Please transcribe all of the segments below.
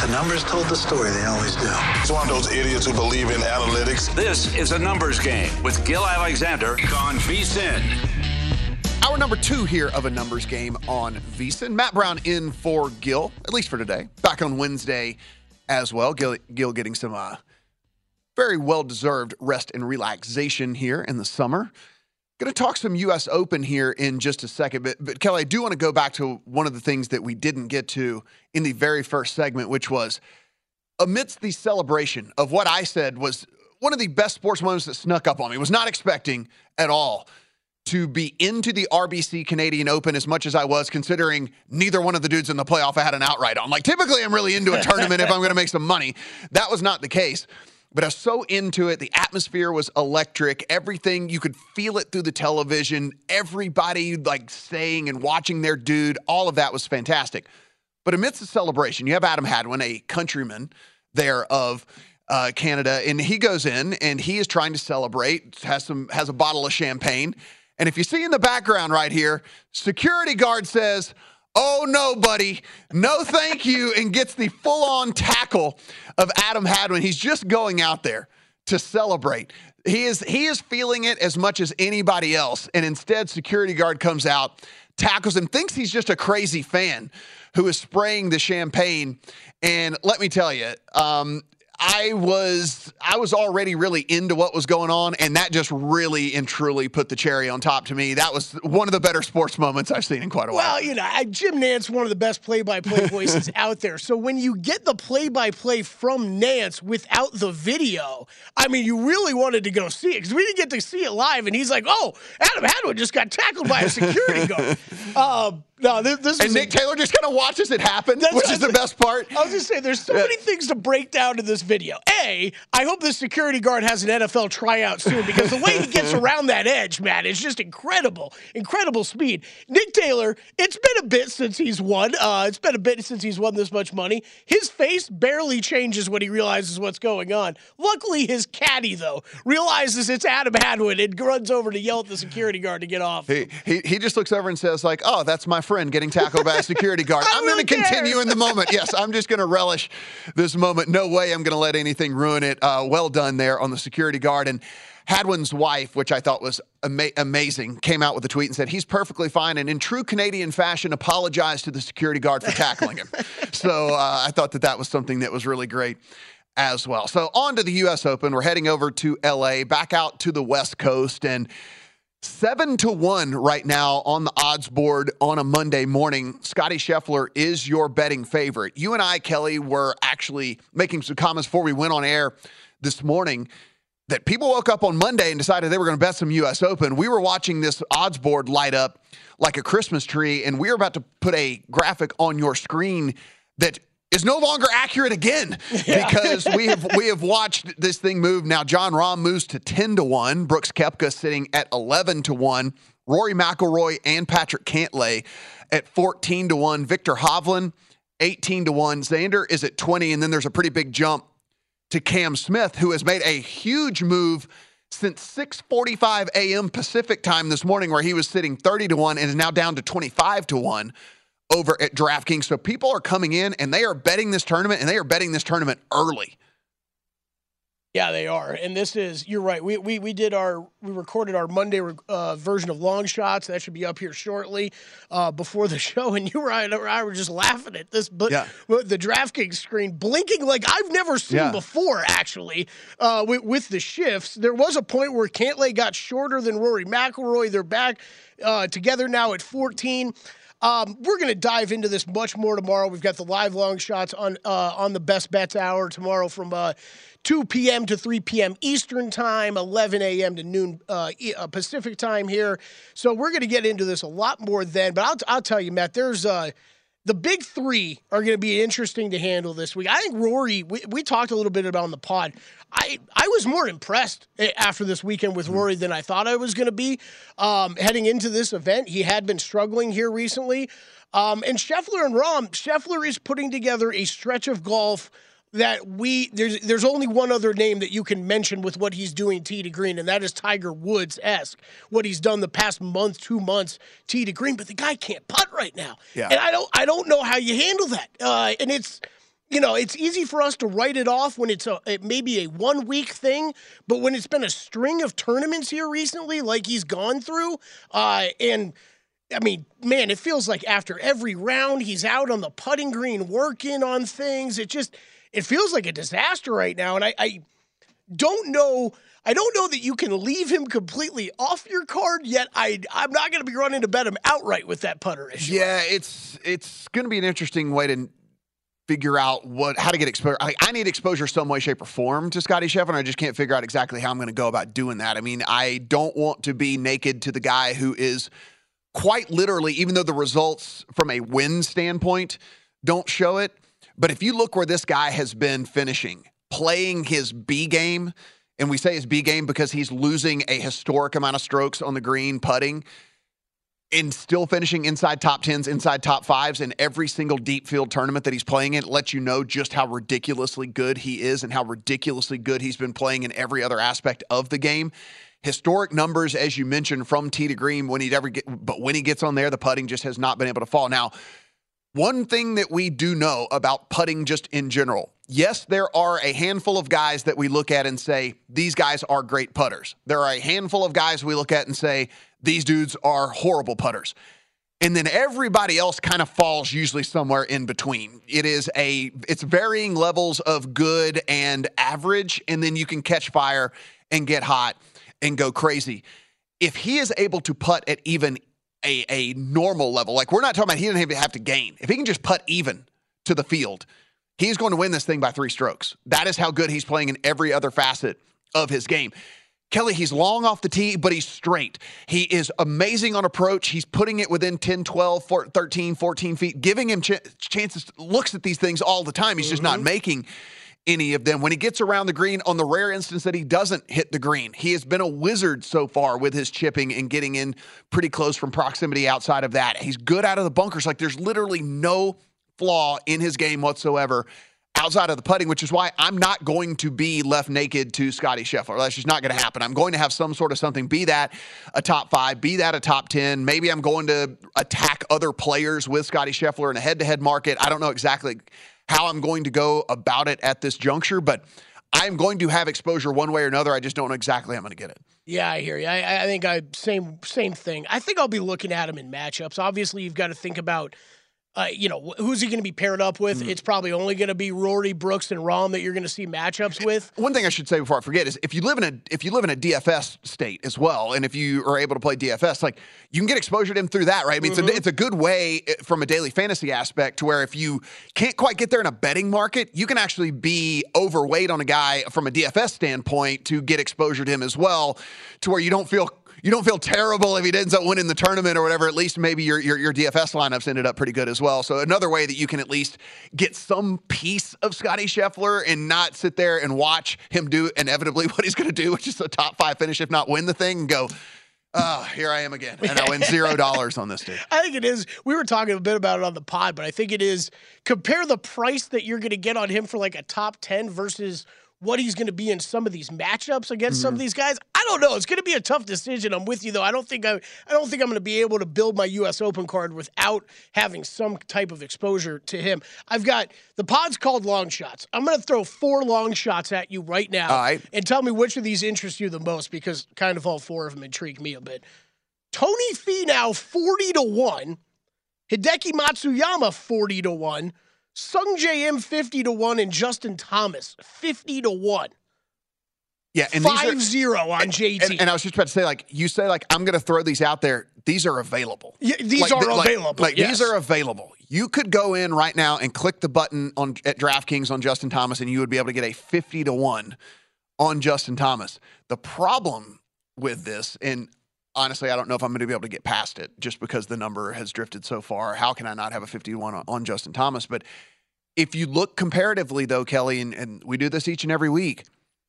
numbers told the story. They always do. It's one of those idiots who believe in analytics. This is A Numbers Game with Gil Alexander on VSiN. Hour number 2 here of A Numbers Game on VSiN. Matt Brown in for Gil, at least for today. Back on Wednesday as well. Gil getting some very well-deserved rest and relaxation here in the summer. Going to talk some U.S. Open here in just a second. But Kelly, I do want to go back to one of the things that we didn't get to in the very first segment, which was amidst the celebration of what I said was one of the best sports moments that snuck up on me. Was not expecting at all to be into the RBC Canadian Open as much as I was, considering neither one of the dudes in the playoff I had an outright on. Like, typically I'm really into a tournament if I'm going to make some money. That was not the case. But I was so into it. The atmosphere was electric. Everything, you could feel it through the television. Everybody like saying and watching their dude. All of that was fantastic. But amidst the celebration, you have Adam Hadwin, a countryman there of Canada, and he goes in and he is trying to celebrate, has a bottle of champagne. And if you see in the background right here, security guard says, "Oh, no, buddy. No, thank you," and gets the full-on tackle of Adam Hadwin. He's just going out there to celebrate. He is feeling it as much as anybody else. And instead, security guard comes out, tackles him, thinks he's just a crazy fan who is spraying the champagne. And let me tell you, I was already really into what was going on, and that just really and truly put the cherry on top to me. That was one of the better sports moments I've seen in quite a while. Well, you know, Jim Nantz, one of the best play-by-play voices out there. So when you get the play-by-play from Nantz without the video, I mean, you really wanted to go see it because we didn't get to see it live, and he's like, "Oh, Adam Hadwin just got tackled by a security guard." No, this and Nick Taylor just kind of watches it happen, which is the best part. I was just saying, there's so many things to break down in this video. I hope the security guard has an NFL tryout soon because the way he gets around that edge, man, is just incredible. Incredible speed. Nick Taylor, it's been a bit since he's won. It's been a bit since he's won this much money. His face barely changes when he realizes what's going on. Luckily, his caddy, though, realizes it's Adam Hadwin and runs over to yell at the security guard to get off. He just looks over and says, like, "Oh, that's my friend getting tackled by a security guard. I'm going to continue in the moment. Yes, I'm just going to relish this moment. No way I'm going to let anything ruin it." Well done there on the security guard. And Hadwin's wife, which I thought was amazing, came out with a tweet and said he's perfectly fine and in true Canadian fashion apologized to the security guard for tackling him. So I thought that was something that was really great as well. So on to the U.S. Open. We're heading over to L.A., back out to the West Coast, and 7-1 right now on the odds board on a Monday morning. Scottie Scheffler is your betting favorite. You and I, Kelly, were actually making some comments before we went on air this morning that people woke up on Monday and decided they were going to bet some U.S. Open. We were watching this odds board light up like a Christmas tree, and we were about to put a graphic on your screen that is no longer accurate again because we have watched this thing move. Now, Jon Rahm moves to 10-1. Brooks Koepka sitting at 11-1. Rory McIlroy and Patrick Cantlay at 14-1. Victor Hovland, 18-1. Xander is at 20, and then there's a pretty big jump to Cam Smith, who has made a huge move since 6:45 a.m. Pacific time this morning, where he was sitting 30-1 and is now down to 25-1. Over at DraftKings. So people are coming in and they are betting this tournament, and they are betting this tournament early. Yeah, they are. And this is, you're right. We recorded our Monday version of Long Shots. That should be up here shortly before the show. And you and I were just laughing at this, but the DraftKings screen blinking like I've never seen before, actually, with the shifts. There was a point where Cantlay got shorter than Rory McIlroy. They're back together now at 14. We're going to dive into this much more tomorrow. We've got the live Long Shots on the Best Bets Hour tomorrow from 2 p.m. to 3 p.m. Eastern Time, 11 a.m. to noon Pacific Time here. So we're going to get into this a lot more then. But I'll tell you, Matt, there's the big three are going to be interesting to handle this week. I think Rory, we talked a little bit about on the pod. I was more impressed after this weekend with Rory than I thought I was going to be. Heading into this event, he had been struggling here recently. And Scheffler and Rahm, Scheffler is putting together a stretch of golf that there's only one other name that you can mention with what he's doing tee to green, and that is Tiger Woods-esque, what he's done the past month, 2 months, tee to green, but the guy can't putt right now. Yeah. And I don't know how you handle that. And it's, it's easy for us to write it off when it may be a 1 week thing, but when it's been a string of tournaments here recently, like he's gone through, and I mean, man, it feels like after every round he's out on the putting green working on things. It feels like a disaster right now, and I don't know. I don't know that you can leave him completely off your card, yet I'm not going to be running to bet him outright with that putter issue. Yeah, it's going to be an interesting way to figure out how to get exposure. I need exposure some way, shape, or form to Scottie Scheffler, and I just can't figure out exactly how I'm going to go about doing that. I mean, I don't want to be naked to the guy who is quite literally, even though the results from a win standpoint don't show it, but if you look where this guy has been finishing, playing his B game, and we say his B game because he's losing a historic amount of strokes on the green putting, and still finishing inside top 10s, inside top 5s in every single deep field tournament that he's playing in, it lets you know just how ridiculously good he is and how ridiculously good he's been playing in every other aspect of the game. Historic numbers, as you mentioned, from tee to green but when he gets on there, the putting just has not been able to fall. Now, one thing that we do know about putting just in general, yes, there are a handful of guys that we look at and say, these guys are great putters. There are a handful of guys we look at and say, these dudes are horrible putters. And then everybody else kind of falls usually somewhere in between. It's varying levels of good and average, and then you can catch fire and get hot and go crazy. If he is able to putt at even a normal level, like we're not talking about he doesn't even have to gain. If he can just putt even to the field, he's going to win this thing by 3 strokes. That is how good he's playing in every other facet of his game. Kelly, he's long off the tee, but he's straight. He is amazing on approach. He's putting it within 10, 12, 13, 14 feet, giving him chances, looks at these things all the time. He's just not making any of them. When he gets around the green, on the rare instance that he doesn't hit the green, he has been a wizard so far with his chipping and getting in pretty close from proximity outside of that. He's good out of the bunkers. Like there's literally no flaw in his game whatsoever outside of the putting, which is why I'm not going to be left naked to Scottie Scheffler. That's just not going to happen. I'm going to have some sort of something, be that a top 5, be that a top 10. Maybe I'm going to attack other players with Scottie Scheffler in a head-to-head market. I don't know exactly how I'm going to go about it at this juncture, but I'm going to have exposure one way or another. I just don't know exactly how I'm going to get it. Yeah, I hear you. I think same thing. I think I'll be looking at him in matchups. Obviously, you've got to think about who's he going to be paired up with? It's probably only going to be Rory, Brooks, and Rahm that you're going to see matchups with. One thing I should say before I forget is if you live in a DFS state as well, and if you are able to play DFS, like you can get exposure to him through that, right? I mean, it's a good way from a daily fantasy aspect to where if you can't quite get there in a betting market, you can actually be overweight on a guy from a DFS standpoint to get exposure to him as well, to where you don't feel terrible if he ends up winning the tournament or whatever. At least maybe your DFS lineups ended up pretty good as well. So another way that you can at least get some piece of Scottie Scheffler and not sit there and watch him do inevitably what he's going to do, which is a top 5 finish, if not win the thing, and go, here I am again. And I win $0 on this dude. I think it is. We were talking a bit about it on the pod, but I think it is. Compare the price that you're going to get on him for like a top 10 versus what he's going to be in some of these matchups against some of these guys. I don't know. It's going to be a tough decision. I'm with you though. I don't think I'm going to be able to build my US Open card without having some type of exposure to him. I've got the pod's called Long Shots. I'm going to throw 4 long shots at you right now. All right. And tell me which of these interest you the most, because kind of all 4 of them intrigue me a bit. Tony Finau 40-1, Hideki Matsuyama 40-1, Sung J M 50-1, and Justin Thomas 50-1. Yeah, and 5-0 on JT. And I was just about to say, like you say, like I'm going to throw these out there. These are available. Yeah, these are available. Yes. These are available. You could go in right now and click the button at DraftKings on Justin Thomas, and you would be able to get a 50-1 on Justin Thomas. The problem with this, and honestly, I don't know if I'm going to be able to get past it just because the number has drifted so far. How can I not have a 51 on Justin Thomas? But if you look comparatively, though, Kelly, and we do this each and every week,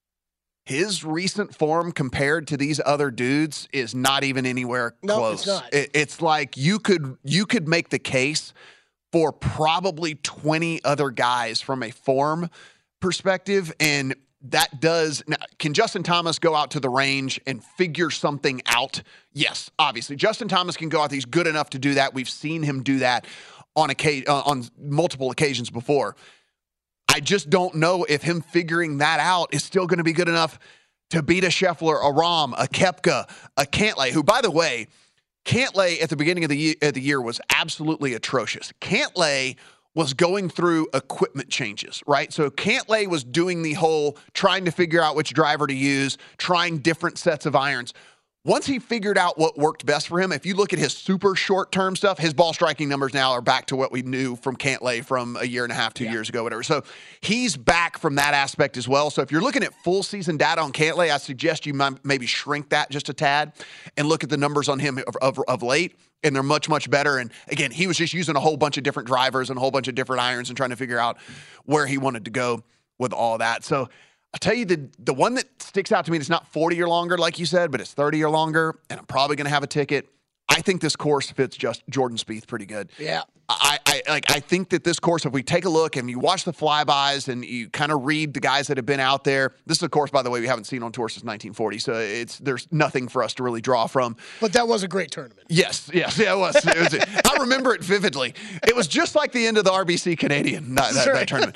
his recent form compared to these other dudes is not even anywhere close. It's not. It's like you could make the case for probably 20 other guys from a form perspective, and that does. Now, can Justin Thomas go out to the range and figure something out? Yes, obviously. Justin Thomas can go out. He's good enough to do that. We've seen him do that on multiple occasions before. I just don't know if him figuring that out is still going to be good enough to beat a Scheffler, a Rahm, a Koepka, a Cantlay, who, by the way, Cantlay at the beginning of the year was absolutely atrocious. Cantlay was going through equipment changes, right? So Cantlay was doing the whole trying to figure out which driver to use, trying different sets of irons. Once he figured out what worked best for him, if you look at his super short-term stuff, his ball striking numbers now are back to what we knew from Cantlay from a year and a half, 2 years ago, whatever. So he's back from that aspect as well. So if you're looking at full season data on Cantlay, I suggest you maybe shrink that just a tad and look at the numbers on him of late. And they're much, much better. And again, he was just using a whole bunch of different drivers and a whole bunch of different irons and trying to figure out where he wanted to go with all that. So I'll tell you, the one that sticks out to me, it's not 40 or longer, like you said, but it's 30 or longer, and I'm probably going to have a ticket. I think this course fits just Jordan Spieth pretty good. Yeah. I think that this course, if we take a look and you watch the flybys and you kind of read the guys that have been out there, this is a course, by the way, we haven't seen on tour since 1940, so there's nothing for us to really draw from. But that was a great tournament. Yes, yeah, it was. I remember it vividly. It was just like the end of the RBC Canadian that tournament.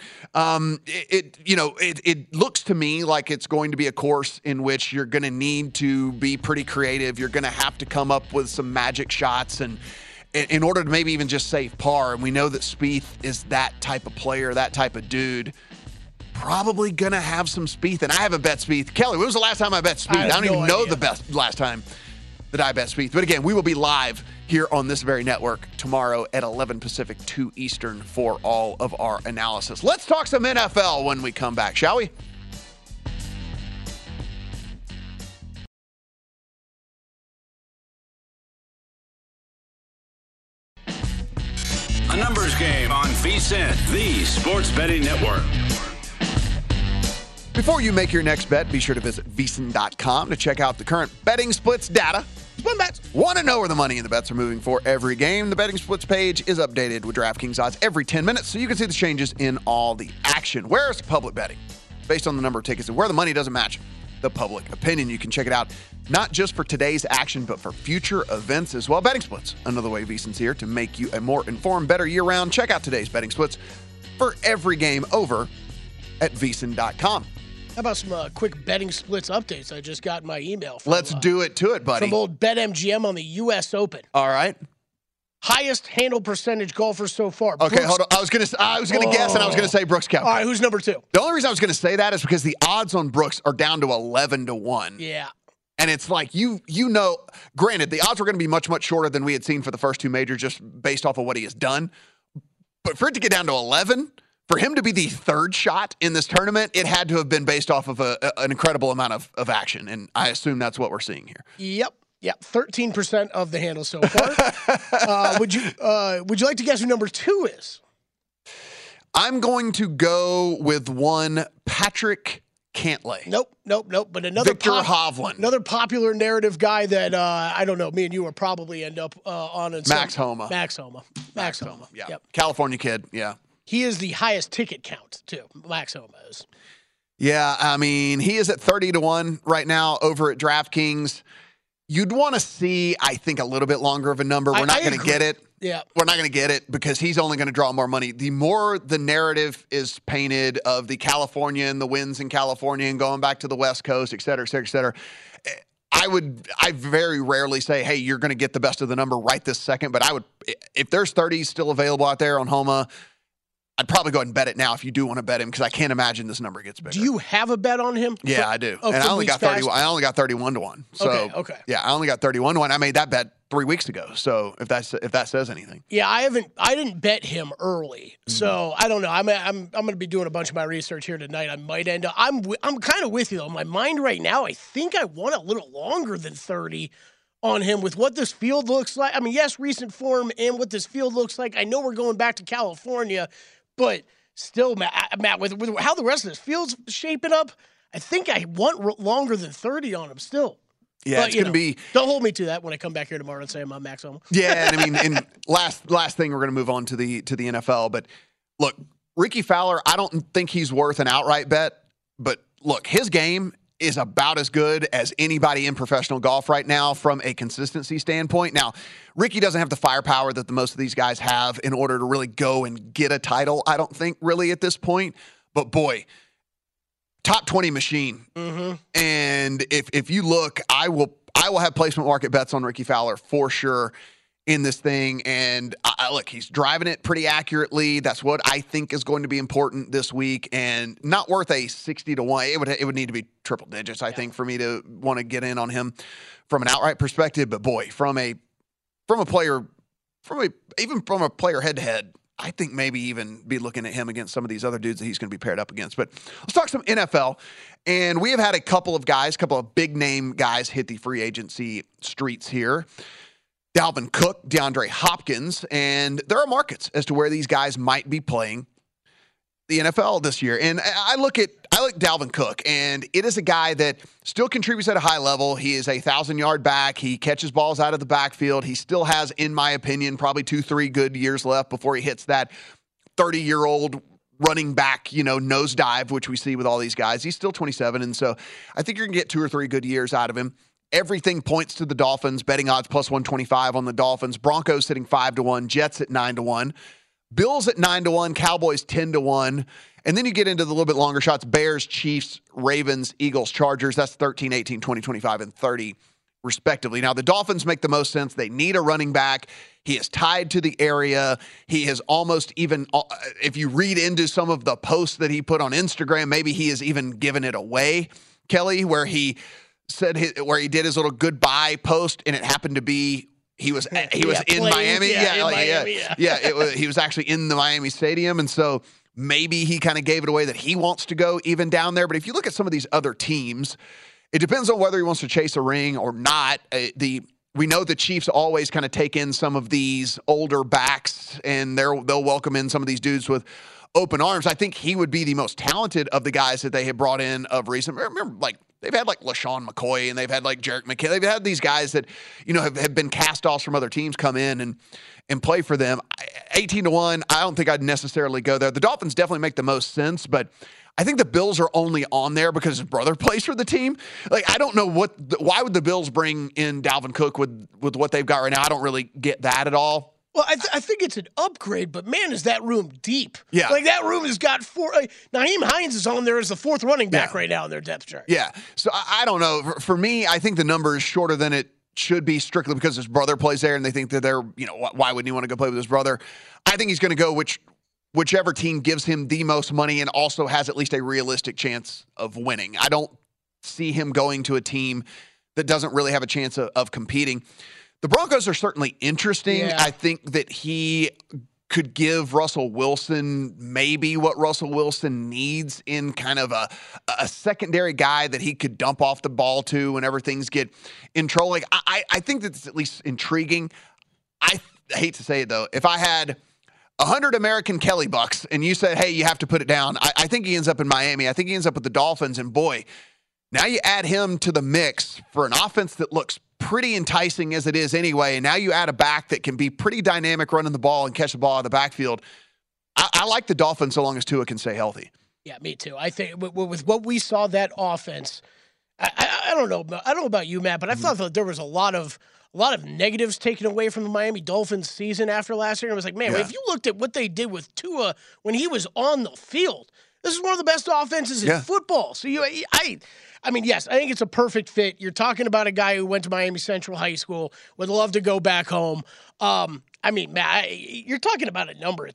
It looks to me like it's going to be a course in which you're going to need to be pretty creative. You're going to have to come up with some magic shots and in order to maybe even just save par. And we know that Spieth is that type of player, that type of dude. Probably going to have some Spieth. And I haven't bet Spieth. Kelly, when was the last time I bet Spieth? I don't even know the last time that I bet Spieth. But again, we will be live here on this very network tomorrow at 11 Pacific, 2 Eastern for all of our analysis. Let's talk some NFL when we come back, shall we? A numbers game on VSiN, the sports betting network. Before you make your next bet, be sure to visit VSiN.com to check out the current betting splits data. Spin bets. Want to know where the money and the bets are moving for every game? The betting splits page is updated with DraftKings odds every 10 minutes, so you can see the changes in all the action. Where's public betting? Based on the number of tickets and where the money doesn't match the public opinion. You can check it out not just for today's action, but for future events as well. Betting splits, another way VSiN's here to make you a more informed, better year-round. Check out today's betting splits for every game over at VSiN.com. How about some quick betting splits updates I just got in my email? Let's do it to it, buddy. From old BetMGM on the U.S. Open. All right. Highest handle percentage golfer so far. Okay, hold on. I was gonna guess, and I was gonna say Brooks Koepka. All right, who's number 2? The only reason I was gonna say that is because the odds on Brooks are down to 11-1. Yeah. And it's like, you know, granted, the odds were going to be much, much shorter than we had seen for the first 2 majors just based off of what he has done. But for it to get down to 11, for him to be the third shot in this tournament, it had to have been based off of an incredible amount of action. And I assume that's what we're seeing here. Yep. 13% of the handle so far. Would you like to guess who number 2 is? I'm going to go with one Patrick Cantlay. Nope. But another Victor Hovland. Another popular narrative guy that I don't know. Me and you will probably end up on. Max Homa. Max Homa. Yeah. Yep. California kid. Yeah. He is the highest ticket count too. Max Homa is. Yeah. I mean, he is at 30-1 right now over at DraftKings. You'd want to see, I think, a little bit longer of a number. We're not going to get it. Yeah. We're not going to get it because he's only going to draw more money. The more the narrative is painted of the California and the wins in California and going back to the West Coast, et cetera, et cetera, et cetera, I very rarely say, hey, you're going to get the best of the number right this second. But I would, if there's 30s still available out there on Homa, I'd probably go ahead and bet it now if you do want to bet him because I can't imagine this number gets bigger. Do you have a bet on him? Yeah, I do. And I only got 31-1. So okay. Yeah, I only got 31-1. I made that bet 3 weeks ago. So if that says anything. Yeah, I didn't bet him early. So I don't know. I'm going to be doing a bunch of my research here tonight. I might end up. I'm kind of with you though. My mind right now, I think I want a little longer than 30 on him with what this field looks like. I mean, yes, recent form and what this field looks like. I know we're going back to California. But still, Matt, with how the rest of this field's shaping up, I think I want longer than 30 on him still. Yeah, but, it's going to be. Don't hold me to that when I come back here tomorrow and say I'm on Max Homa. Yeah, and I mean, and last thing, we're going to move on to the NFL. But look, Ricky Fowler, I don't think he's worth an outright bet. But look, his game is about as good as anybody in professional golf right now from a consistency standpoint. Now, Ricky doesn't have the firepower that the most of these guys have in order to really go and get a title, I don't think, really, at this point. But boy, top 20 machine. Mm-hmm. And if you look, I will have placement market bets on Ricky Fowler for sure in this thing. And look, he's driving it pretty accurately. That's what I think is going to be important this week, and not worth a 60-1. It would need to be triple digits, I think, for me to want to get in on him from an outright perspective. But boy, from a player head to head, I think maybe even be looking at him against some of these other dudes that he's going to be paired up against. But let's talk some NFL. And we have had a couple of big name guys hit the free agency streets here. Dalvin Cook, DeAndre Hopkins, and there are markets as to where these guys might be playing the NFL this year. And I look at Dalvin Cook, and it is a guy that still contributes at a high level. He is a 1,000-yard back. He catches balls out of the backfield. He still has, in my opinion, probably 2-3 good years left before he hits that 30-year-old running back, nosedive, which we see with all these guys. He's still 27, and so I think you're going to get 2 or 3 good years out of him. Everything points to the Dolphins. Betting odds plus 125 on the Dolphins. Broncos sitting 5-1. Jets at 9-1. Bills at 9-1. Cowboys 10-1. And then you get into the little bit longer shots. Bears, Chiefs, Ravens, Eagles, Chargers. That's 13, 18, 20, 25, and 30 respectively. Now, the Dolphins make the most sense. They need a running back. He is tied to the area. He has almost even, if you read into some of the posts that he put on Instagram, maybe he has even given it away, Kelly, where he did his little goodbye post, and it happened to be he was in Miami. He was actually in the Miami Stadium, and so maybe he kind of gave it away that he wants to go even down there. But if you look at some of these other teams, it depends on whether he wants to chase a ring or not. We know the Chiefs always kind of take in some of these older backs, and they'll welcome in some of these dudes with open arms. I think he would be the most talented of the guys that they have brought in of recent. Remember, they've had LaShawn McCoy, and they've had Jerick McKinnon. They've had these guys that, have been cast-offs from other teams come in and play for them. 18-1, I don't think I'd necessarily go there. The Dolphins definitely make the most sense, but I think the Bills are only on there because his brother plays for the team. I don't know why would the Bills bring in Dalvin Cook with what they've got right now? I don't really get that at all. Well, I think it's an upgrade, but man, is that room deep. Yeah. That room has got 4. Nyheim Hines is on there as the 4th running back right now in their depth chart. Yeah. So I don't know. For me, I think the number is shorter than it should be strictly because his brother plays there and they think that they're, why wouldn't he want to go play with his brother? I think he's going to go whichever team gives him the most money and also has at least a realistic chance of winning. I don't see him going to a team that doesn't really have a chance of competing. The Broncos are certainly interesting. Yeah. I think that he could give Russell Wilson maybe what Russell Wilson needs in kind of a secondary guy that he could dump off the ball to whenever things get in trouble. I think that's at least intriguing. I hate to say it, though. If I had 100 American Kelly bucks and you said, hey, you have to put it down, I think he ends up in Miami. I think he ends up with the Dolphins. And, boy, now you add him to the mix for an offense that looks pretty enticing as it is anyway, and now you add a back that can be pretty dynamic running the ball and catch the ball out of the backfield. I like the Dolphins so long as Tua can stay healthy. Yeah, me too. I think with what we saw that offense, I don't know about you, Matt, but I thought that there was a lot of negatives taken away from the Miami Dolphins season after last year. And I was like, man, if you looked at what they did with Tua when he was on the field, this is one of the best offenses in football. So I mean, yes, I think it's a perfect fit. You're talking about a guy who went to Miami Central High School, would love to go back home. I mean, Matt, you're talking about a number.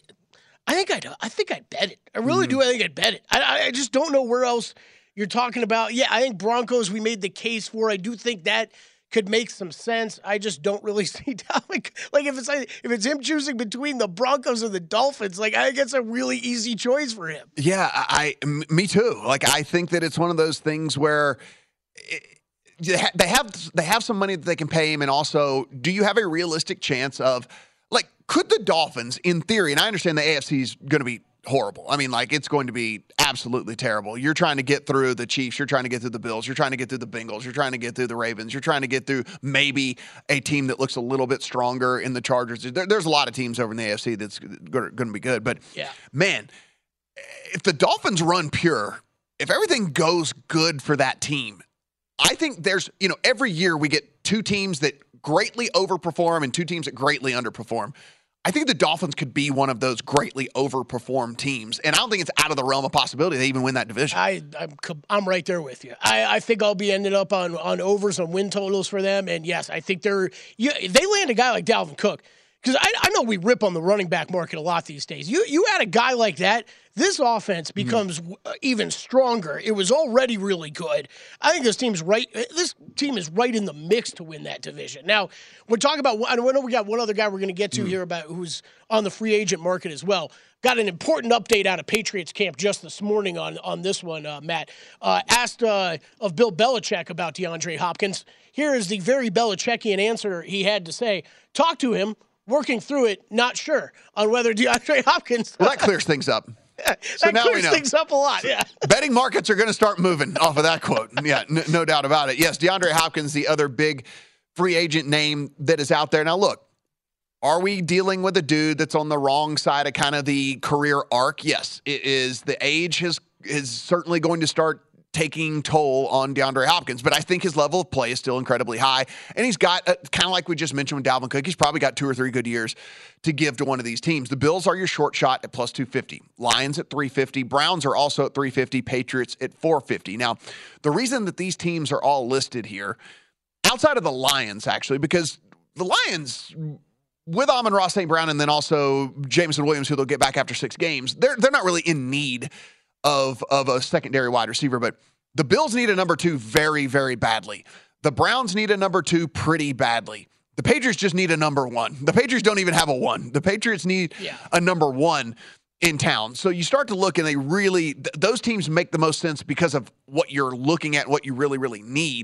I think I'd bet it. I really do. I think I'd bet it. I just don't know where else you're talking about. Yeah, I think Broncos we made the case for. I do think that could make some sense. I just don't really see like if it's him choosing between the Broncos and the Dolphins, I think it's a really easy choice for him. Yeah, me too. I think that it's one of those things where they have some money that they can pay him, and also, do you have a realistic chance of could the Dolphins, in theory, and I understand the AFC is going to be horrible. I mean, it's going to be absolutely terrible. You're trying to get through the Chiefs. You're trying to get through the Bills. You're trying to get through the Bengals. You're trying to get through the Ravens. You're trying to get through maybe a team that looks a little bit stronger in the Chargers. There's a lot of teams over in the AFC that's going to be good. But, man, if the Dolphins run pure, if everything goes good for that team, I think there's, every year we get 2 teams that greatly overperform and 2 teams that greatly underperform. I think the Dolphins could be one of those greatly overperformed teams, and I don't think it's out of the realm of possibility they even win that division. I'm right there with you. I think I'll be ending up on overs on win totals for them, and yes, I think they land a guy like Dalvin Cook. Because I know we rip on the running back market a lot these days. You add a guy like that, this offense becomes even stronger. It was already really good. I think this team is right in the mix to win that division. Now, we're talking about, I know we got one other guy we're going to get to here about who's on the free agent market as well. Got an important update out of Patriots camp just this morning on this one, Matt. Asked of Bill Belichick about DeAndre Hopkins. Here is the very Belichickian answer he had to say. Talk to him. Working through it, not sure on whether DeAndre Hopkins. Well, that clears things up. So that now clears we know. Things up a lot, yeah. Betting markets are going to start moving off of that quote. Yeah, no doubt about it. Yes, DeAndre Hopkins, the other big free agent name that is out there. Now, look, are we dealing with a dude that's on the wrong side of kind of the career arc? Yes, it is. The age is certainly going to start taking toll on DeAndre Hopkins, but I think his level of play is still incredibly high, and he's got, kind of like we just mentioned with Dalvin Cook, he's probably got 2 or 3 good years to give to one of these teams. The Bills are your short shot at plus 250, Lions at 350, Browns are also at 350, Patriots at 450. Now, the reason that these teams are all listed here, outside of the Lions, actually, because the Lions, with Amon-Ra St. Brown and then also Jameson Williams, who they'll get back after 6 games, they're not really in need of a secondary wide receiver, but the Bills need a number 2 very, very badly. The Browns need a number 2 pretty badly. The Patriots just need a number 1. The Patriots don't even have a 1. The Patriots need a number 1 in town. So you start to look, and they really, those teams make the most sense because of what you're looking at, what you really, really need.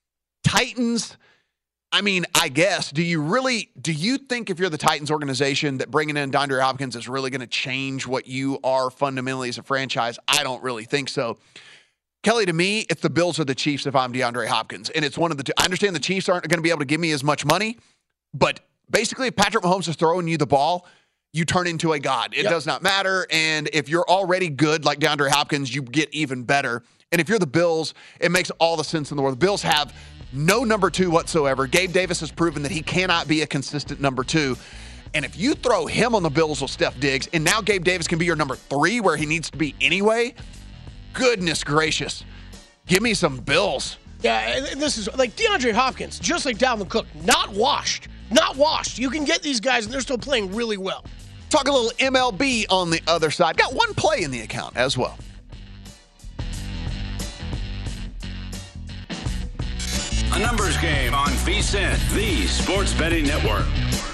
Titans, I mean, I guess, do you think if you're the Titans organization that bringing in DeAndre Hopkins is really going to change what you are fundamentally as a franchise? I don't really think so. Kelly, to me, it's the Bills or the Chiefs if I'm DeAndre Hopkins. And it's one of the two. I understand the Chiefs aren't going to be able to give me as much money, but basically if Patrick Mahomes is throwing you the ball, you turn into a god. It does not matter. And if you're already good like DeAndre Hopkins, you get even better. And if you're the Bills, it makes all the sense in the world. The Bills have no number 2 whatsoever. Gabe Davis has proven that he cannot be a consistent number 2. And if you throw him on the Bills with Steph Diggs, and now Gabe Davis can be your number 3 where he needs to be anyway, goodness gracious. Give me some Bills. Yeah, and this is like DeAndre Hopkins, just like Dalvin Cook, not washed. Not washed. You can get these guys, and they're still playing really well. Talk a little MLB on the other side. Got 1 play in the account as well. A numbers game on VSiN, the Sports Betting Network.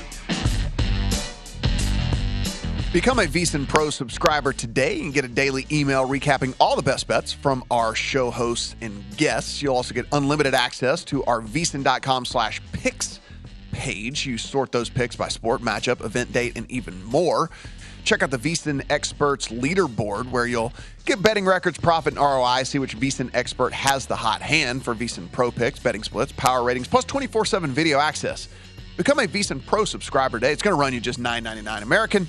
Become a VSiN Pro subscriber today and get a daily email recapping all the best bets from our show hosts and guests. You'll also get unlimited access to our VSiN.com/picks page. You sort those picks by sport, matchup, event date, and even more. Check out the VSiN Experts leaderboard where you'll get betting records, profit, and ROI. See which VSiN expert has the hot hand for VSiN Pro picks, betting splits, power ratings, plus 24/7 video access. Become a VSiN Pro subscriber today. It's going to run you just $9.99 American.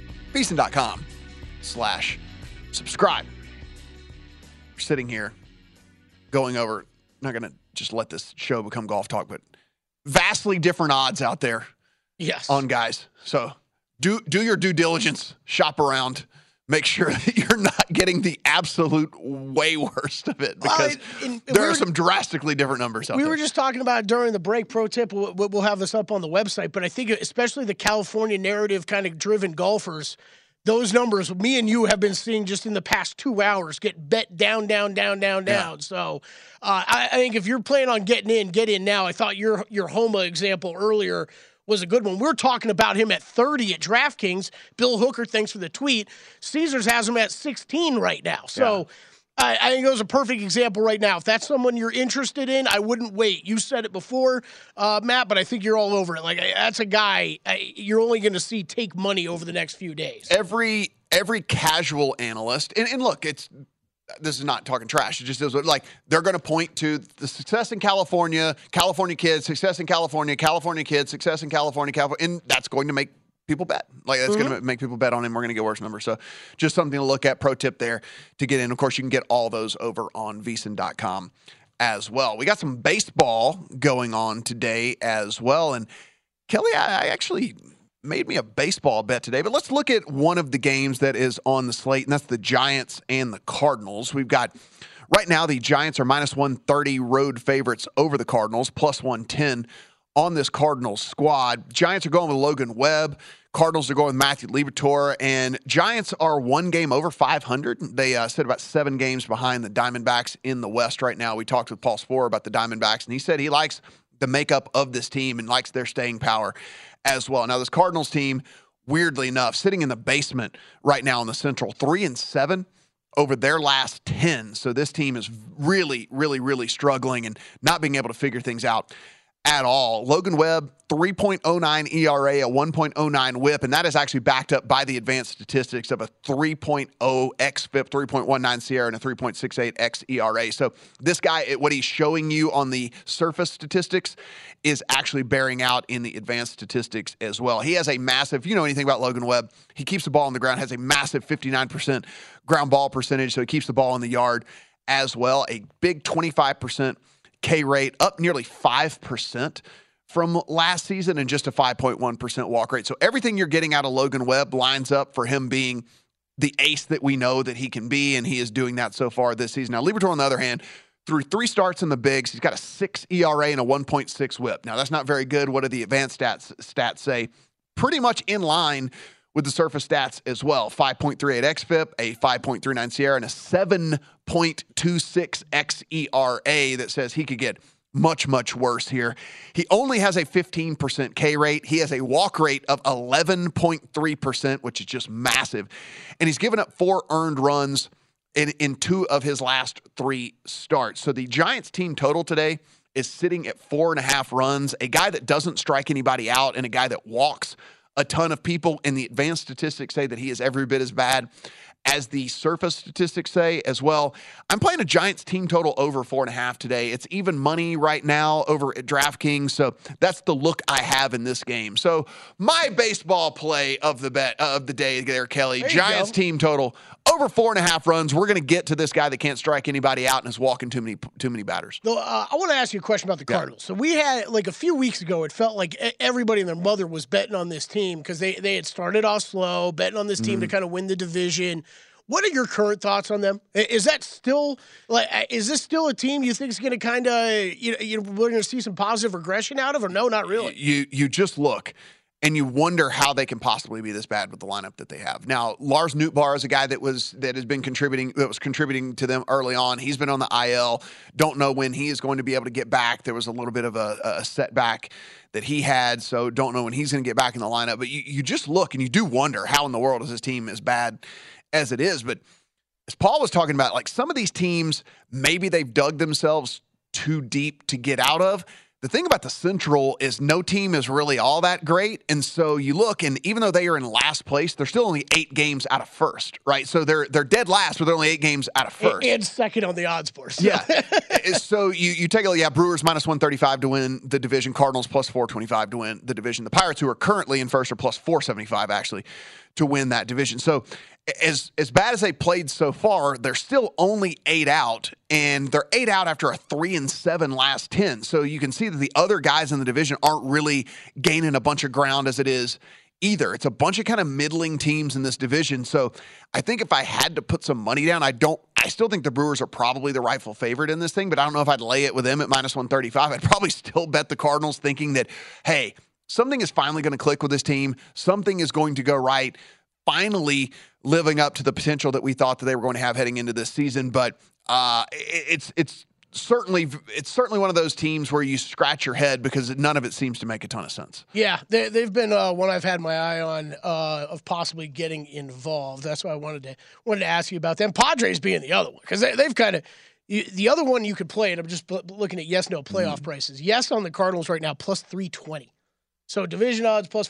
VSiN.com/subscribe. We're sitting here going over, I'm not going to just let this show become golf talk, but vastly different odds out there on guys. So do your due diligence, shop around, make sure that you're not getting the absolute way worst of it because there are some drastically different numbers out there. We were just talking about it during the break. Pro tip, we'll have this up on the website, but I think especially the California narrative kind of driven golfers, those numbers me and you have been seeing just in the past 2 hours get bet down. So I think if you're planning on getting in, get in now. I thought your Homa example earlier was a good one. We're talking about him at 30 at DraftKings. Bill Hooker, thanks for the tweet. Caesars has him at 16 right now. So I think it was a perfect example right now. If that's someone you're interested in, I wouldn't wait. You said it before, Matt, but I think you're all over it. Like, that's a guy you're only going to see take money over the next few days. Every casual analyst, and look, this is not talking trash. It just is like they're going to point to the success in California, California kids, success in California, California kids, success in California, and that's going to make people bet. Like, that's going to make people bet on him. We're going to get worse numbers. So just something to look at. Pro tip there to get in. Of course, you can get all those over on VSiN.com as well. We got some baseball going on today as well. And Kelly, I actually made me a baseball bet today. But let's look at one of the games that is on the slate, and that's the Giants and the Cardinals. We've got right now the Giants are minus 130 road favorites over the Cardinals, plus 110 on this Cardinals squad. Giants are going with Logan Webb. Cardinals are going with Matthew Liberatore, and Giants are one game over 500. They sit about 7 games behind the Diamondbacks in the West right now. We talked with Paul Sporer about the Diamondbacks, and he said he likes the makeup of this team and likes their staying power as well. Now, this Cardinals team, weirdly enough, sitting in the basement right now in the Central, 3-7 over their last 10. So this team is really, really, really struggling and not being able to figure things out at all. Logan Webb, 3.09 ERA, a 1.09 whip, and that is actually backed up by the advanced statistics of a 3.0 xFIP, 3.19 SIERA, and a 3.68 xERA. So this guy, what he's showing you on the surface statistics is actually bearing out in the advanced statistics as well. He has a massive, if you know anything about Logan Webb, he keeps the ball on the ground, has a massive 59% ground ball percentage, so he keeps the ball in the yard as well. A big 25% K rate, up nearly 5% from last season, and just a 5.1% walk rate. So everything you're getting out of Logan Webb lines up for him being the ace that we know that he can be, and he is doing that so far this season. Now, Liberatore, on the other hand, through 3 starts in the bigs, he's got a 6 ERA and a 1.6 whip. Now, that's not very good. What do the advanced stats say? Pretty much in line with the surface stats as well. 5.38 xFIP, a 5.39 SIERA, and a 7.26 xERA that says he could get much, much worse here. He only has a 15% K rate. He has a walk rate of 11.3%, which is just massive. And he's given up 4 earned runs in 2 of his last 3 starts. So the Giants team total today is sitting at 4.5 runs. A guy that doesn't strike anybody out and a guy that walks a ton of people, and the advanced statistics say that he is every bit as bad as the surface statistics say as well. I'm playing a Giants team total over 4.5 today. It's even money right now over at DraftKings, so that's the look I have in this game. So my baseball play of the day there, Kelly. Giants team total over 4.5 runs. We're going to get to this guy that can't strike anybody out and is walking too many batters. So, I want to ask you a question about the Cardinals. So we had, like, a few weeks ago, it felt like everybody and their mother was betting on this team because they had started off slow, betting on this team to kind of win the division. What are your current thoughts on them? Is that still, is this still a team you think is going to kind of, we're going to see some positive regression out of, or no, not really? You just look and you wonder how they can possibly be this bad with the lineup that they have. Now, Lars Nootbaar is a guy that was contributing to them early on. He's been on the IL. Don't know when he is going to be able to get back. There was a little bit of a setback that he had, so don't know when he's going to get back in the lineup. But you just look and you do wonder how in the world is this team as bad as it is. But as Paul was talking about, like, some of these teams, maybe they've dug themselves too deep to get out of. The thing about the Central is no team is really all that great. And so you look, and even though they are in last place, they're still only 8 games out of first, right? So they're dead last, but they're only 8 games out of first. And second on the odds board. So. Yeah. So you take a look, Brewers minus 135 to win the division, Cardinals plus 425 to win the division. The Pirates, who are currently in first, are plus 475 actually to win that division. So as bad as they played so far, they're still only 8 out, and they're 8 out after a 3-7 last 10. So you can see that the other guys in the division aren't really gaining a bunch of ground as it is either. It's a bunch of kind of middling teams in this division. So I think if I had to put some money down, I still think the Brewers are probably the rightful favorite in this thing, but I don't know if I'd lay it with them at minus 135. I'd probably still bet the Cardinals, thinking that, hey, something is finally going to click with this team. Something is going to go right. Finally living up to the potential that we thought that they were going to have heading into this season. But it's certainly one of those teams where you scratch your head because none of it seems to make a ton of sense. Yeah, they've been one I've had my eye on of possibly getting involved. That's why I wanted to ask you about them. Padres being the other one, because they've kind of the other one you could play, and I'm just looking at yes/no playoff prices. Yes on the Cardinals right now plus 320. So division odds plus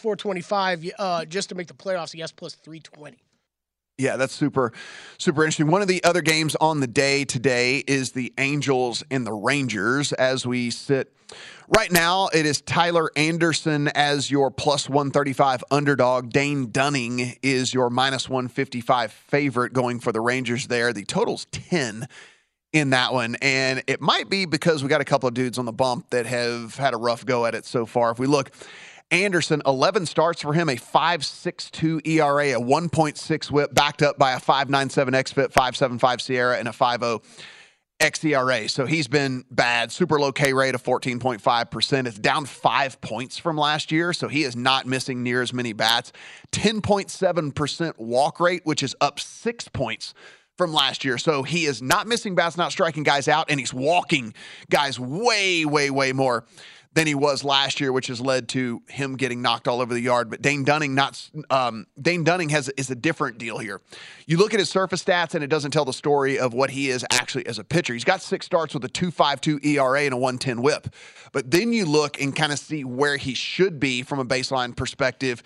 425 just to make the playoffs. Yes, plus 320. Yeah, that's super, super interesting. One of the other games on the day today is the Angels and the Rangers. As we sit right now, it is Tyler Anderson as your plus 135 underdog. Dane Dunning is your minus 155 favorite going for the Rangers there. The total's 10 in that one, and it might be because we got a couple of dudes on the bump that have had a rough go at it so far. If we look Anderson, 11 starts for him, a 5.62 ERA, a 1.6 whip, backed up by a 5.97 xFIP, 5.75 Sierra, and a 5.0 xERA. So he's been bad. Super low K rate of 14.5%. It's down 5 points from last year, so he is not missing near as many bats. 10.7% walk rate, which is up 6 points from last year. So he is not missing bats, not striking guys out, and he's walking guys way, way, way more than he was last year, which has led to him getting knocked all over the yard. But Dane Dunning is a different deal here. You look at his surface stats, and it doesn't tell the story of what he is actually as a pitcher. He's got 6 starts with a 2.52 ERA and a 1.10 whip. But then you look and kind of see where he should be from a baseline perspective.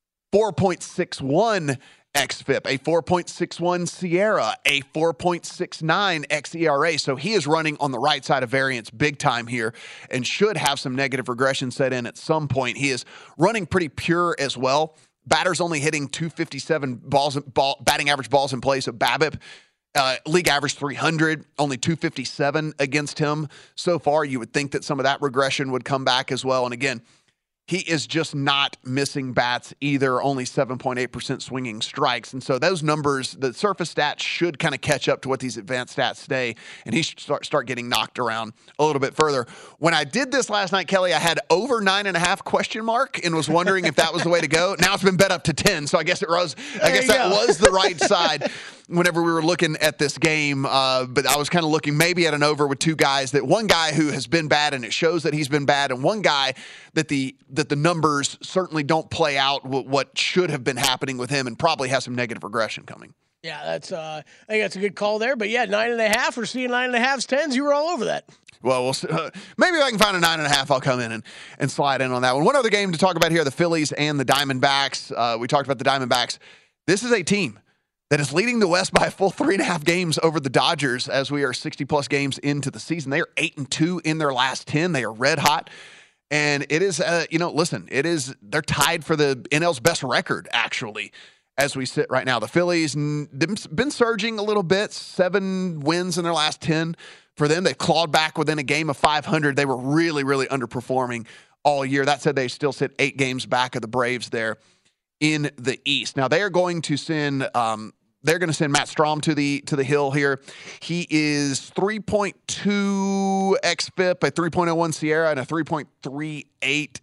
4.61 xFIP, a 4.61 Sierra, a 4.69 xERA. So he is running on the right side of variance big time here and should have some negative regression set in at some point. He is running pretty pure as well. Batter's only hitting 257 batting average balls in place of BABIP. League average 300, only 257 against him so far. You would think that some of that regression would come back as well. And again, he is just not missing bats either, only 7.8% swinging strikes. And so those numbers, the surface stats should kind of catch up to what these advanced stats say, and he should start getting knocked around a little bit further. When I did this last night, Kelly, I had over 9.5 and was wondering if that was the way to go. Now it's been bet up to 10, so I guess that was the right side whenever we were looking at this game. But I was kind of looking maybe at an over with two guys, that one guy who has been bad and it shows that he's been bad, and one guy that the numbers certainly don't play out what should have been happening with him and probably has some negative regression coming. Yeah, that's I think that's a good call there. But yeah, 9.5. We're seeing 9.5s, 10s. You were all over that. Well, maybe if I can find a 9.5, I'll come in and slide in on that one. One other game to talk about here, the Phillies and the Diamondbacks. We talked about the Diamondbacks. This is a team that is leading the West by a full 3.5 games over the Dodgers as we are 60-plus games into the season. They are 8-2 in their last 10. They are red hot. And it is, they're tied for the NL's best record, actually, as we sit right now. The Phillies been surging a little bit, 7 wins in their last 10 for them. They clawed back within a game of 500. They were really, really underperforming all year. That said, they still sit 8 games back of the Braves there in the East. Now, they are going to send Matt Strahm to the hill here. He is 3.2 xFIP, a 3.01 Sierra, and a 3.38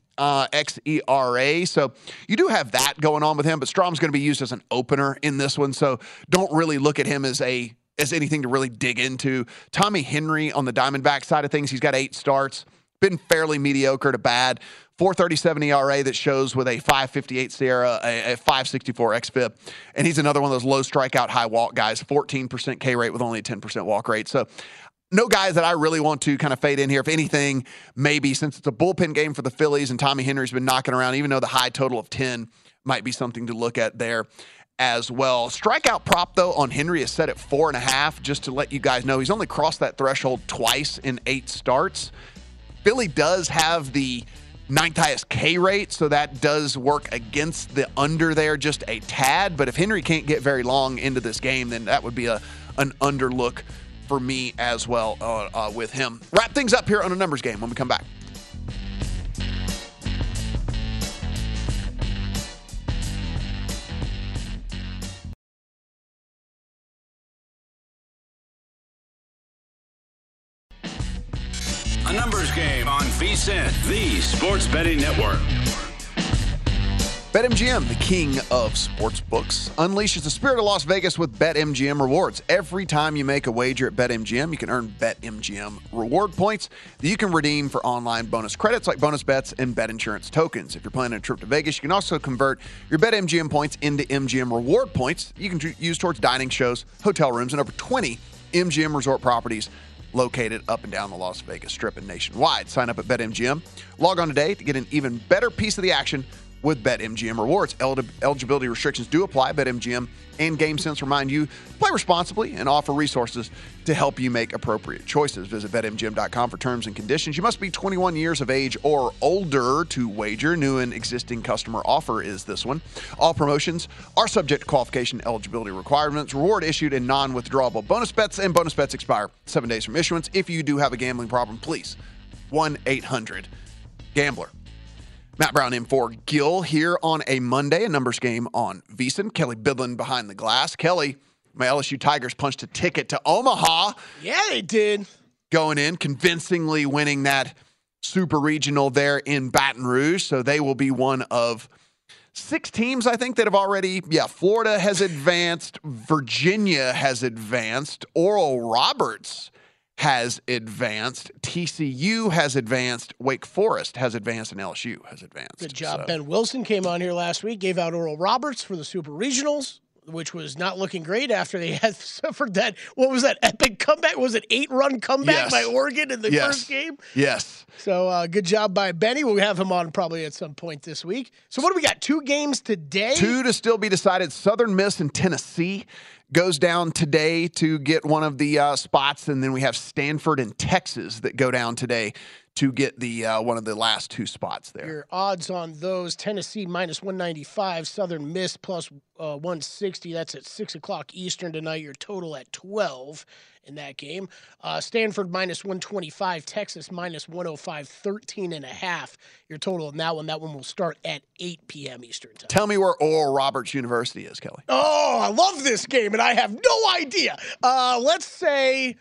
xERA. So you do have that going on with him, but Strahm's going to be used as an opener in this one. So don't really look at him as anything to really dig into. Tommy Henry on the Diamondback side of things, he's got 8 starts, been fairly mediocre to bad. 4.37 ERA that shows with a 5.58 Sierra, a 5.64 xFIP. And he's another one of those low strikeout, high walk guys, 14% K rate with only a 10% walk rate. So no guys that I really want to kind of fade in here. If anything, maybe since it's a bullpen game for the Phillies and Tommy Henry's been knocking around, even though the high total of 10 might be something to look at there as well. Strikeout prop, though, on Henry is set at 4.5, just to let you guys know. He's only crossed that threshold twice in 8 starts. Philly does have the 9th highest K rate, so that does work against the under there just a tad. But if Henry can't get very long into this game, then that would be an underlook for me as well with him. Wrap things up here on a numbers game when we come back. A numbers game on VSiN, the Sports Betting Network. BetMGM, the king of sports books, unleashes the spirit of Las Vegas with BetMGM rewards. Every time you make a wager at BetMGM, you can earn BetMGM reward points that you can redeem for online bonus credits like bonus bets and bet insurance tokens. If you're planning a trip to Vegas, you can also convert your BetMGM points into MGM reward points you can use towards dining, shows, hotel rooms, and over 20 MGM resort properties located up and down the Las Vegas Strip and nationwide. Sign up at BetMGM. Log on today to get an even better piece of the action with BetMGM rewards. Eligibility restrictions do apply. BetMGM and GameSense remind you to play responsibly and offer resources to help you make appropriate choices. Visit BetMGM.com for terms and conditions. You must be 21 years of age or older to wager. New and existing customer offer is this one. All promotions are subject to qualification and eligibility requirements. Reward issued in non-withdrawable bonus bets, and bonus bets expire 7 days from issuance. If you do have a gambling problem, please 1-800-GAMBLER. Matt Brown in for Gil here on a Monday, a numbers game on VSiN. Kelly Bidlin behind the glass. Kelly, my LSU Tigers punched a ticket to Omaha. Yeah, they did. Going in, convincingly winning that super regional there in Baton Rouge. So they will be one of 6 teams, I think, that have already, Florida has advanced, Virginia has advanced, Oral Roberts has advanced, TCU has advanced, Wake Forest has advanced, and LSU has advanced. Good job. So. Ben Wilson came on here last week, gave out Oral Roberts for the Super Regionals, which was not looking great after they had suffered that, what was that, epic comeback? Was it 8-run comeback by Oregon in the first game? Yes. So good job by Benny. We'll have him on probably at some point this week. So what do we got? 2 games today? 2 to still be decided. Southern Miss and Tennessee goes down today to get one of the spots, and then we have Stanford and Texas that go down today to get the one of the last 2 spots there. Your odds on those: Tennessee minus 195, Southern Miss plus 160. That's at 6 o'clock Eastern tonight. Your total at 12 in that game. Stanford minus 125, Texas minus 105, 13.5. Your total in that one. That one will start at 8 p.m. Eastern time. Tell me where Oral Roberts University is, Kelly. Oh, I love this game, and I have no idea. Let's say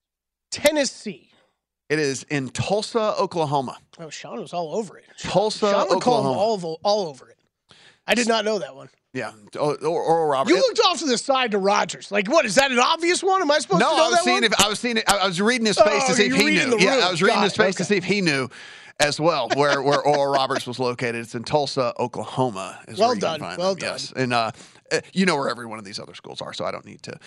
Tennessee. It is in Tulsa, Oklahoma. Oh, Sean was all over it. Tulsa, Sean would Oklahoma. call him all over it. I did not know that one. Yeah, Oral Roberts. You looked off to the side to Rogers. Like, what, is that an obvious one? Am I supposed to know that one? No, I was seeing it. I was reading his face to see if he knew. Yeah, I was reading his face to see if he knew as well where Oral Roberts was located. It's in Tulsa, Oklahoma. Well done. Well done. Yes, and you know where every one of these other schools are, so I don't need to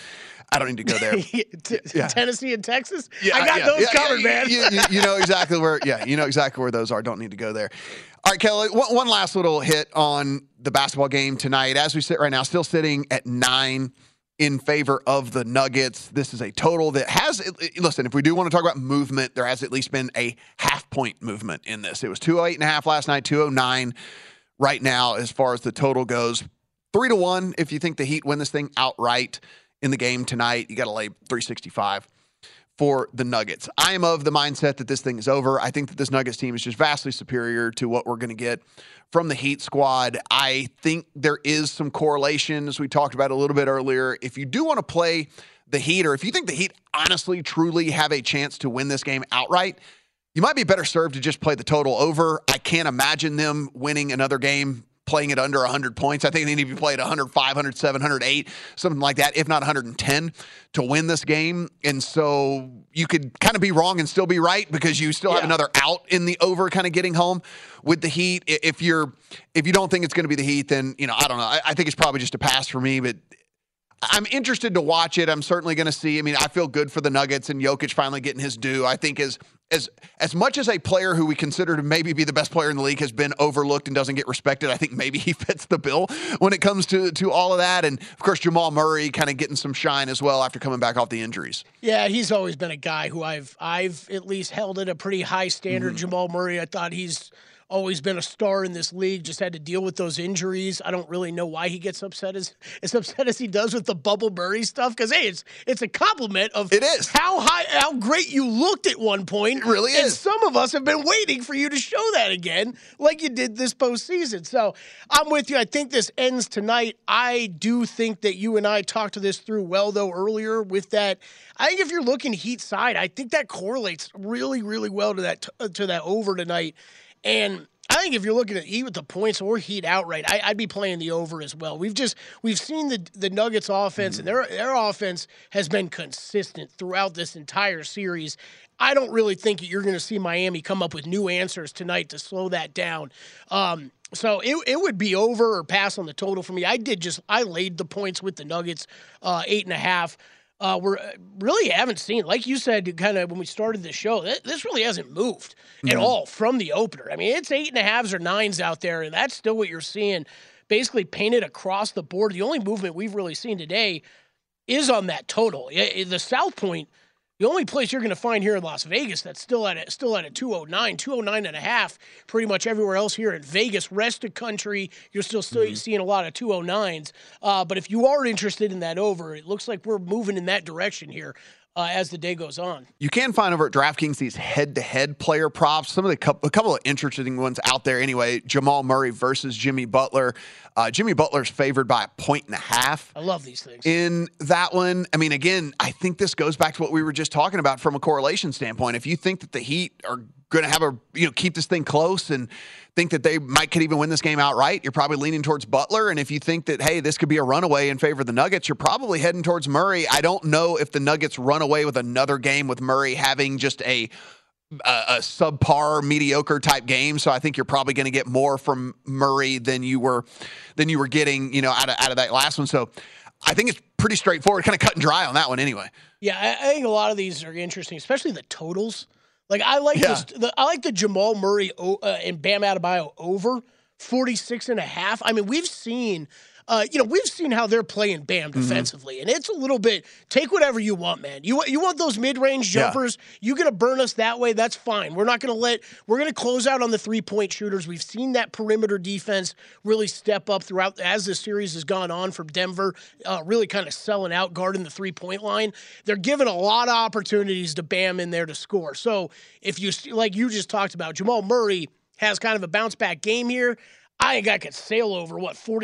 go there. Tennessee and Texas? Yeah, I got those covered, man. You know exactly where. Yeah, you know exactly where those are. Don't need to go there. All right, Kelly. One last little hit on the basketball game tonight. As we sit right now, still sitting at 9 in favor of the Nuggets. This is a total that has. Listen, if we do want to talk about movement, there has at least been a half-point movement in this. It was 208.5 last night, 209 right now as far as the total goes. 3-1 if you think the Heat win this thing outright in the game tonight. You got to lay 365 for the Nuggets. I am of the mindset that this thing is over. I think that this Nuggets team is just vastly superior to what we're going to get from the Heat squad. I think there is some correlation, as we talked about a little bit earlier. If you do want to play the Heat, or if you think the Heat honestly, truly have a chance to win this game outright, you might be better served to just play the total over. I can't imagine them winning another game playing it under 100 points. I think they need to be played 105, 107, 108, something like that, if not 110 to win this game. And so you could kind of be wrong and still be right because you still have another out in the over kind of getting home with the Heat. If you don't think it's going to be the Heat, then, I don't know. I think it's probably just a pass for me, but I'm interested to watch it. I'm certainly going to see. I feel good for the Nuggets and Jokic finally getting his due. I think as much as a player who we consider to maybe be the best player in the league has been overlooked and doesn't get respected, I think maybe he fits the bill when it comes to all of that. And, of course, Jamal Murray kind of getting some shine as well after coming back off the injuries. Yeah, he's always been a guy who I've at least held at a pretty high standard. Mm-hmm. Jamal Murray, I thought he's always been a star in this league, just had to deal with those injuries. I don't really know why he gets upset as upset as he does with the Bubble Murray stuff, because, hey, it's a compliment of how great you looked at one point. It really is. And some of us have been waiting for you to show that again, like you did this postseason. So I'm with you. I think this ends tonight. I do think that you and I talked this through well, though, earlier with that. I think if you're looking Heat side, I think that correlates really, really well to that over tonight. And I think if you're looking at Heat with the points or Heat outright, I'd be playing the over as well. We've seen the Nuggets offense, and their offense has been consistent throughout this entire series. I don't really think you're going to see Miami come up with new answers tonight to slow that down. So it would be over or pass on the total for me. I laid the points with the Nuggets, 8.5. We really haven't seen, like you said, kind of when we started the show, this really hasn't moved at all from the opener. It's 8.5s or 9s out there, and that's still what you're seeing, basically painted across the board. The only movement we've really seen today is on that total. The South Point, the only place you're going to find here in Las Vegas that's still at a 209.5, pretty much everywhere else here in Vegas, rest of country, you're still seeing a lot of 209s. But if you are interested in that over, it looks like we're moving in that direction here. as the day goes on. You can find over at DraftKings these head-to-head player props. Some of a couple of interesting ones out there anyway. Jamal Murray versus Jimmy Butler. Jimmy Butler's favored by 1.5. I love these things. In that one, I mean, again, I think this goes back to what we were just talking about from a correlation standpoint. If you think that the Heat are going to have keep this thing close and think that they could even win this game outright, you're probably leaning towards Butler. And if you think that, hey, this could be a runaway in favor of the Nuggets, you're probably heading towards Murray. I don't know if the Nuggets run away with another game with Murray having just a subpar, mediocre type game. So I think you're probably going to get more from Murray than you were getting, out of that last one. So I think it's pretty straightforward, kind of cut and dry on that one anyway. Yeah, I think a lot of these are interesting, especially the totals. Like I like I like the Jamal Murray and Bam Adebayo over 46.5. I mean, we've seen how they're playing Bam defensively, and it's a little bit. Take whatever you want, man. You want those mid-range jumpers. Yeah. You're gonna burn us that way. That's fine. We're gonna close out on the 3-point shooters. We've seen that perimeter defense really step up throughout as the series has gone on from Denver, really kind of selling out, guarding the 3-point line. They're giving a lot of opportunities to Bam in there to score. So if you, like you just talked about, Jamal Murray has kind of a bounce back game here. I think I could sail over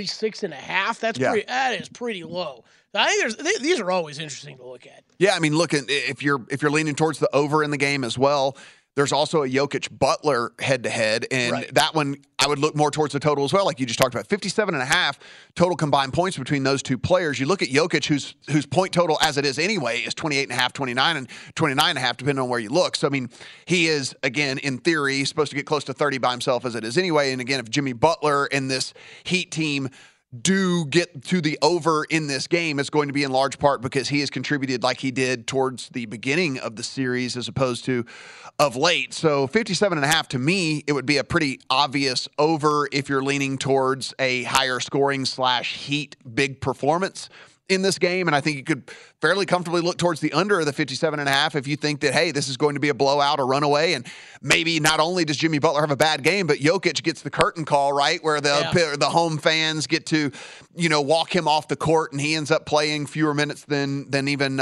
46.5. That is pretty low. I think these are always interesting to look at. Yeah, I mean, if you're leaning towards the over in the game as well, there's also a Jokic Butler head-to-head, and that one I would look more towards the total as well, like you just talked about. 57.5 total combined points between those two players. You look at Jokic, whose point total as it is anyway is 28.5, 29, and 29.5, depending on where you look. So, I mean, he is, again, in theory, supposed to get close to 30 by himself as it is anyway. And, again, if Jimmy Butler and this Heat team do get to the over in this game, it's going to be in large part because he has contributed like he did towards the beginning of the series as opposed to of late. So 57.5, to me, it would be a pretty obvious over if you're leaning towards a higher scoring / Heat big performance in this game. And I think you could fairly comfortably look towards the under of the 57.5 if you think that, hey, this is going to be a blowout, a runaway. And maybe not only does Jimmy Butler have a bad game, but Jokic gets the curtain call, right? Where the home fans get to, walk him off the court and he ends up playing fewer minutes than even,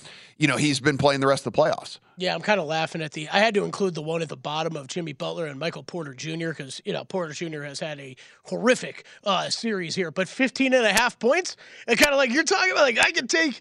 he's been playing the rest of the playoffs. Yeah, I'm kind of laughing at I had to include the one at the bottom of Jimmy Butler and Michael Porter Jr. because, Porter Jr. has had a horrific series here. But 15.5 points, and kind of like you're talking about, like I could take,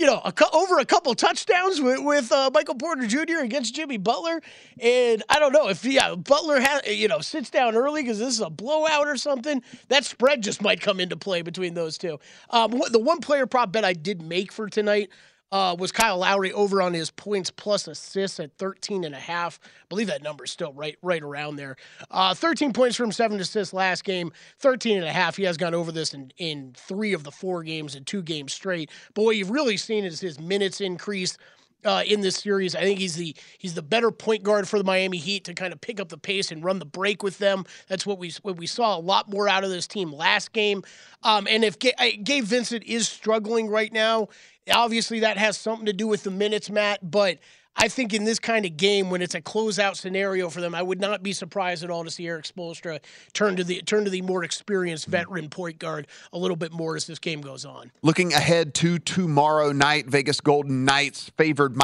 over a couple touchdowns with Michael Porter Jr. against Jimmy Butler. And I don't know if, Butler sits down early because this is a blowout or something, that spread just might come into play between those two. The one player prop bet I did make for tonight was Kyle Lowry over on his points plus assists at 13.5. I believe that number is still right around there. 13 points from 7 assists last game, 13.5. He has gone over this in 3 of the 4 games and 2 games straight. But what you've really seen is his minutes increase in this series. I think he's the better point guard for the Miami Heat to kind of pick up the pace and run the break with them. That's what we saw a lot more out of this team last game. And if Gabe Vincent is struggling right now, obviously that has something to do with the minutes, Matt, but I think in this kind of game, when it's a closeout scenario for them, I would not be surprised at all to see Erik Spoelstra turn to the more experienced veteran point guard a little bit more as this game goes on. Looking ahead to tomorrow night, Vegas Golden Knights favored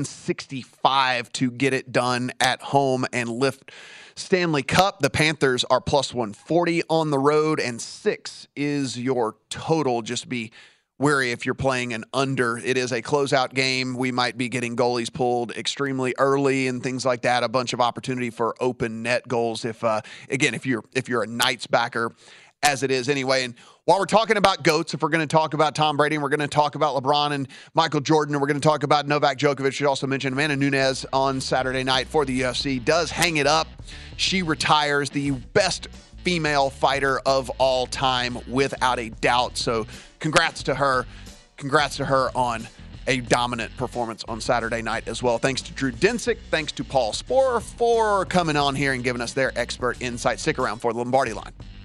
-165 to get it done at home and lift Stanley Cup. The Panthers are +140 on the road, and 6 is your total. Just be wary if you're playing an under. It is a closeout game. We might be getting goalies pulled extremely early and things like that. A bunch of opportunity for open net goals if you're a Knights backer, as it is anyway. And while we're talking about GOATs, if we're going to talk about Tom Brady, and we're going to talk about LeBron and Michael Jordan, and we're going to talk about Novak Djokovic, should also mention Amanda Nunes on Saturday night for the UFC does hang it up. She retires, the best female fighter of all time, without a doubt. So congrats to her. Congrats to her on a dominant performance on Saturday night as well. Thanks to Drew Dinsick. Thanks to Paul Sporer for coming on here and giving us their expert insight. Stick around for the Lombardi Line.